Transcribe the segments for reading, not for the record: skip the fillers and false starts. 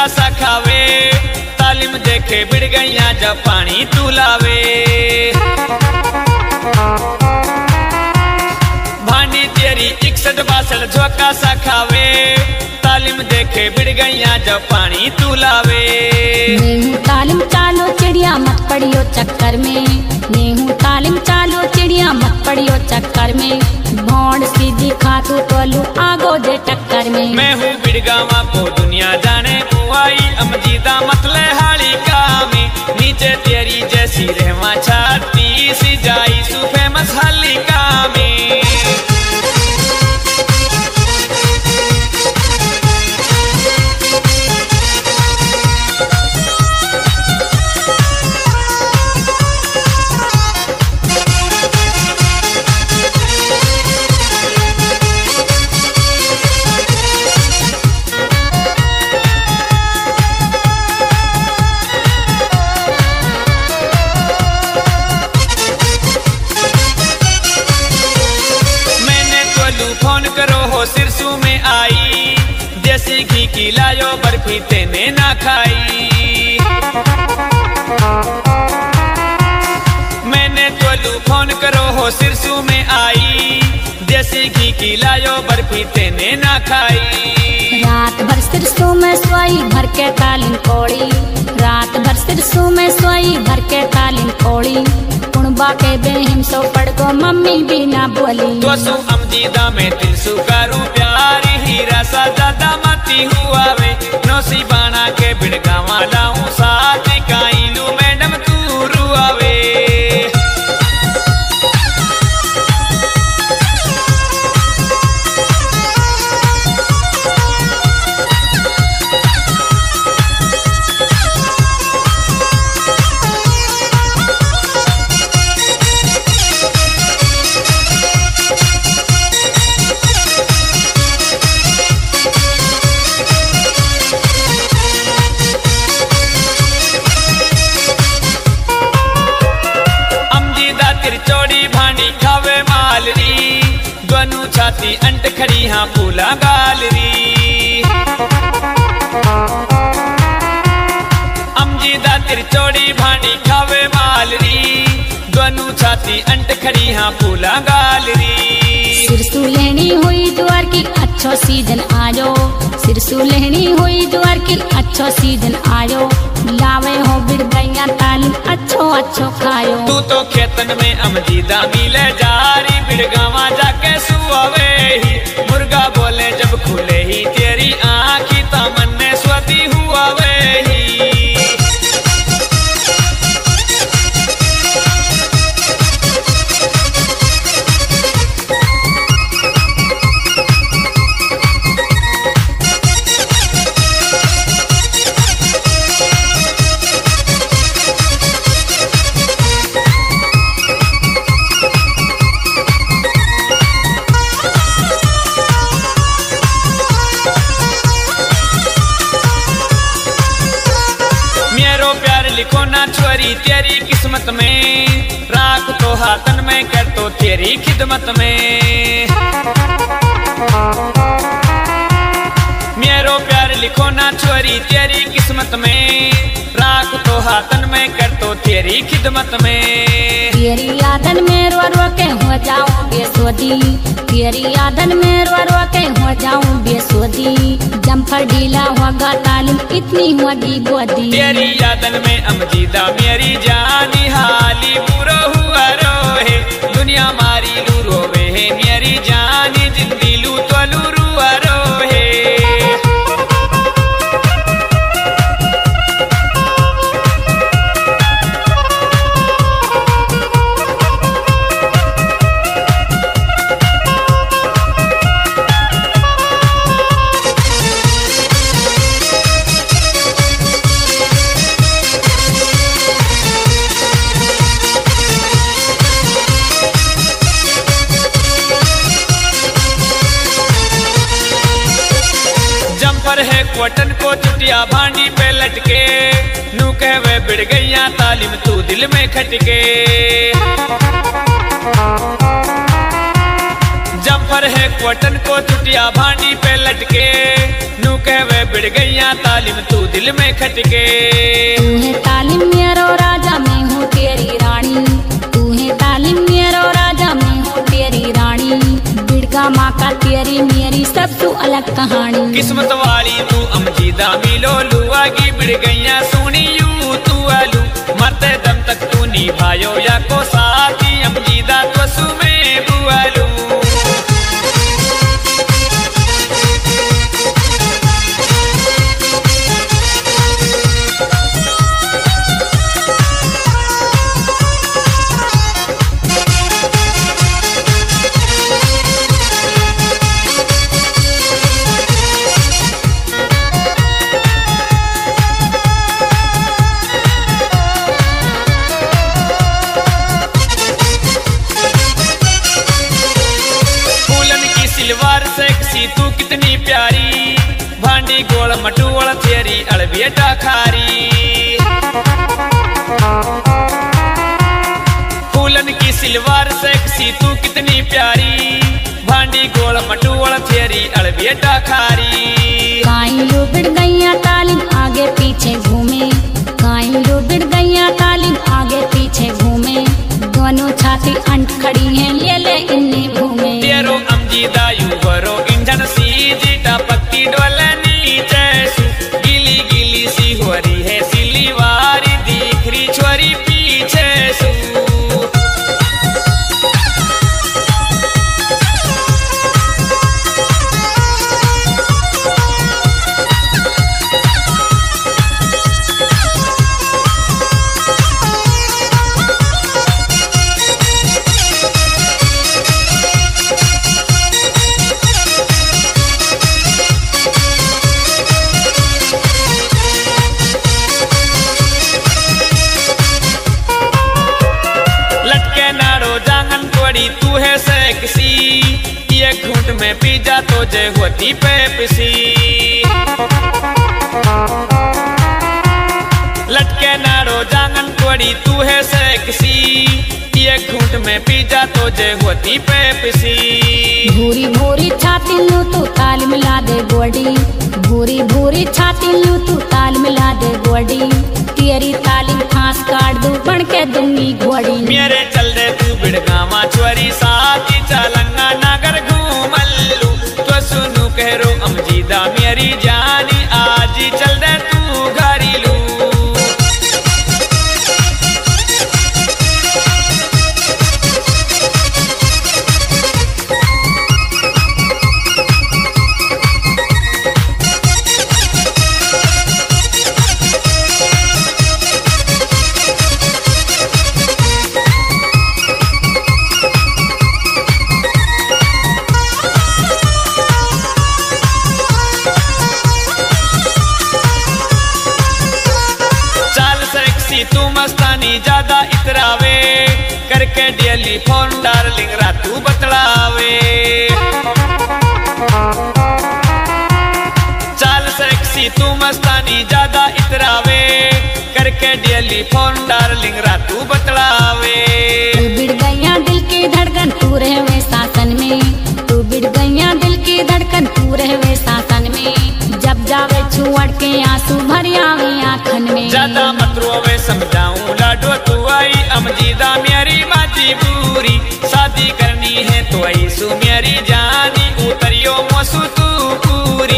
झोंका सा खावे, तालीम देखे बिड़ गैया जब पानी तू लावे। भांडी तेरी 61-62 झोंका सा खावे, तालीम देखे बिड़ गैया जब पानी तू लावे। नेहू तालीम चालो चिड़िया मत पड़ियो चक्कर में, नेहू तालीम चालो चिड़िया मत पड़ियो चक्कर में, भौंड सीधी खातू तोलू आगो दे टक्कर में। मैं हूँ बिड़गावा को दुनिया जाने मुआई, अमजीदा मतले हाली का में, नीचे तेरी जैसी रहमा छाती सी जाई सु फेमस हाली का में। फोन करो हो सिरसू में आई, देसी घी की लायो बर्फी तेने ना खाई। मैंने तोलू फोन करो हो सिरसू में आई, देसी घी की लायो बर्फी तेने ना खाई। रात भर सिरसू में सोई भर के तालीम कोड़ी, रात भर सिरसू में सोई भर के तालीम कोड़ी, कुणबा के बेहिम सो पड़को मम्मी भी ना बोली। तो सु अमजीदा में दिल सु करूं प्यार, हीरा सा ज्यादा मती हुआ वे, नौसी बाना के बिड़गावा लाऊं साथ काइलू मैडम तू रुआवे। चौड़ी भांडी खावे मालरी, दोनों छाती अंट खड़ी हाँ फूला गालरी। अमजीदा तिरचौड़ी भांडी खावे मालरी, दोनों छाती अंट खड़ी हाँ फूला गालरी। सिरसू लेनी हुई द्वार की अच्छो सीजन आयो, सिरसू लेनी हुई द्वार की अच्छो सीजन आयो, लावे हो बिड़ गैया तालीम अच्छो अच्छो खायो। तू तो खेतन में अमजीदा मिले जारी, बिड़गावा जाके सुआवे ही, मुर्गा बोले जब खुले ही तेरी आँखी तमन्ने स्वती हुआ वे ही। लिखो ना छोरी तेरी किस्मत में, राख तो हाथन में कर तो तेरी खिदमत में। मेरो प्यार लिखो ना छोरी तेरी किस्मत में, राख तो हाथन में कर तो तेरी खिदमत में। तेरी यादन में रो रो के हो जाऊं बेसोदी, तेरी यादन में रो रो के हो जाऊं बेसोदी, जम्फर ढीला होगा तालीम इतनी होगी गोदी। तेरी यादन में अमजीदा मेरी जानी हाली बुरो हुआ रोहे, दुनिया मारी लू रोवे है मेरी जानी, जिंदी लू तो लू रुआ रोहे। वटन को चुटिया भांडी पे लटके, नू कहवे बिड़ गैया तालीम तू दिल में खटके। जब सफर है क्वटन को चुटिया भांडी पे लटके, नू कहवे बिड़ गैया तालिम तू दिल में खटके। तू है तालिम मेरो राजा मैं हूँ तेरी रानी, तू है तालिम मेरो राजा मैं हूँ तेरी रानी। बिड़गा माँ का तेरी मेरी सब तू अलग कहानी। किस्मत वाली तू अमजीदा मिलो लुआ की बिड़ गैया सोनी यू तू आलू, मरते दम तक तू निभायो या को साथी अमजीदा तो सुमे बुआलू। सिलवार सेक्सी तू कितनी प्यारी, भांडी गोल मटुवल तेरी अलबियटा खारी। फूलन की सिलवार सेक्सी तू कितनी प्यारी, भांडी गोल मटुवल तेरी अलबियटा खारी। काई लो बिड़ गैया तालिम आगे पीछे घूमे, काई लो बिड़ गैया तालिम आगे पीछे घूमे। दोनों छाती अंट खड़ी हैं ले ले इन्हें घूमे। तेरो अमजीदा यू बरो इंजन सीधी टपकती डोले नीचे सु, गिली गिली सी हो रही है सिलीवारी दिख रही छोरी पीछे सु। तू है सेक्सी ये घूंट में पी जा तो जे होती पेप्सी। लटके नारो जांगन कोड़ी तू है सेक्सी ये घूंट में पी जा तो जे होती पेप्सी। भूरी भूरी छाती लू तू ताल मिला दे बॉडी, भूरी भूरी छाती लू तू ताल मिला दे बॉडी। तेरी तालिम फांस काट दूं बन के दूंगी घोड़ी। मेरे चल दे तू बिड़गामा छोरी साथी चलंगा नगर घूमल्लू, तो सुनू कह रो अमजीदा मेरी जानी आज चल दे तू घरेलू। तू मस्तानी ज्यादा इतरावे, करके डेली फोन डार्लिंग रातू बतलावे। चाल सेक्सी तू मस्तानी ज्यादा इतरावे, करके डेली फोन डार्लिंग रातू बतलावे। तू बिड़ गैया दिल की धड़कन तू रहवे शासन में, तू बिड़ गैया दिल की धड़कन तू रहवे शासन में। जब जावे छुअड़ के आंसू भर आवे आँखन में। ज्यादा मत रोवे समझाऊं लाडो तू आई अमजीदा मेरी मजबूरी, शादी करनी है तो आई सु मेरी जानी उतरियो मसू तू पूरी।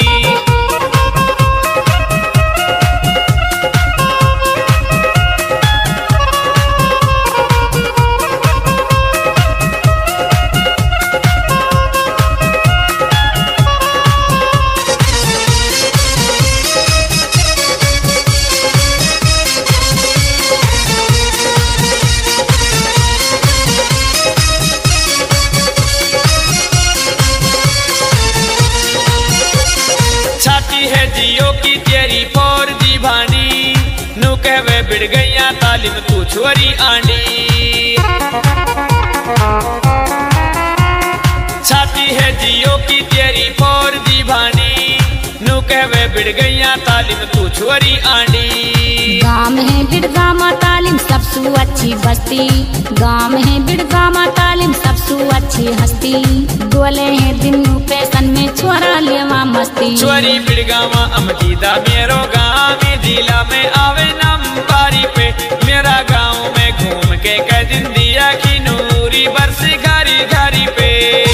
जियो की तेरी 4G भांडी, नू कहवे बिड़ गैया तालिम तू छोरी आंडी। छाती है जियो की तेरी 4G भांडी, नू कहवे बिड़ बिड़ गैया तालीम तू छोरी आंडी। गाँव है बिड़गामा तालीम सबसु अच्छी बस्ती, गाँव है बिड़गामा तालीम सबसु अच्छी हस्ती। बोले हैं दिन पैसन में छोरा लेवा मस्ती। छोरी बिड़गामा अमजीदा मेरो गाँव जिला में आवे नंबारी पे। मेरा गाँव में घूम के कह दिन दिया की नूरी बरसी घरी घरी पे।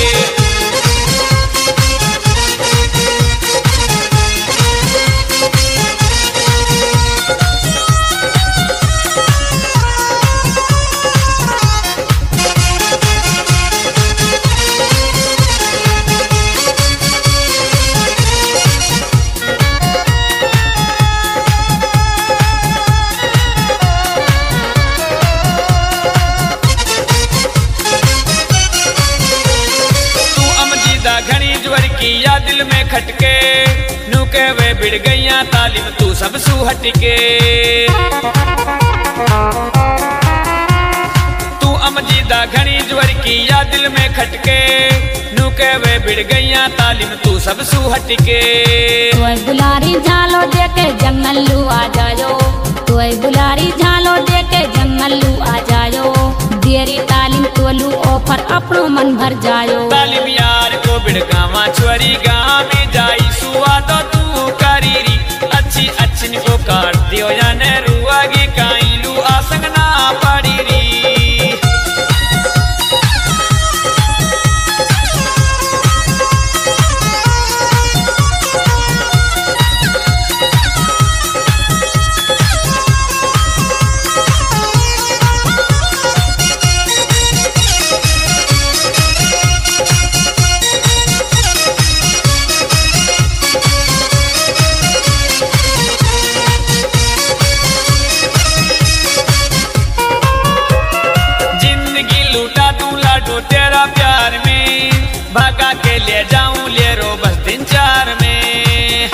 घनी ज्वर किया दिल में खटके, नू के वे बिड़ गैया तालीम तू सब सू हटके। तू अमजीदा घनी ज्वर किया दिल में खटके, नू के वे बिड़ गैया तालीम तू सब सू हटके। तोय बुलारी झालो देके जंगलू आ जायो, तोय बुलारी झालो देके जंगलू आ जायो। देरी तालीम तोलू ऑफर अपनो मन भर जायो। तालीम यार को बिड़गामा छोरी गाँव में जाई सुआ तो तू करीरी। अच्छी अच्छी को काट दियो जाने रुआगी काईलू आसंग ना पड़ी री। तेरा प्यार में भागा के ले जाऊं ले रो बस दिन चार में।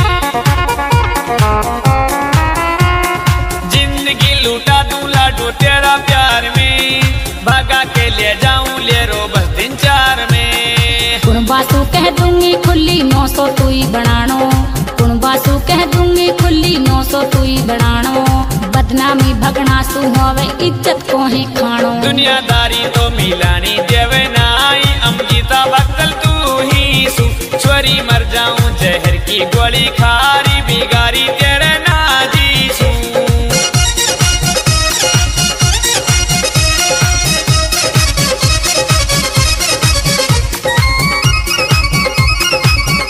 जिंदगी लूटा दूं लाडो तेरा प्यार में, भागा के ले जाऊं ले रो बस दिन चार में। कुणबासु कह दूंगी खुली 900 तू ही बनानो, कुणबासु कह दूंगी खुली 900 तू ही बनानो। बदनामी भगना सु होवे इज्जत को ही खानो। दुनियादारी तो मिलानी देवे नाई, अमजीदा वक्तल तू ही सु। छोरी मर जाऊं जहर की गोली खा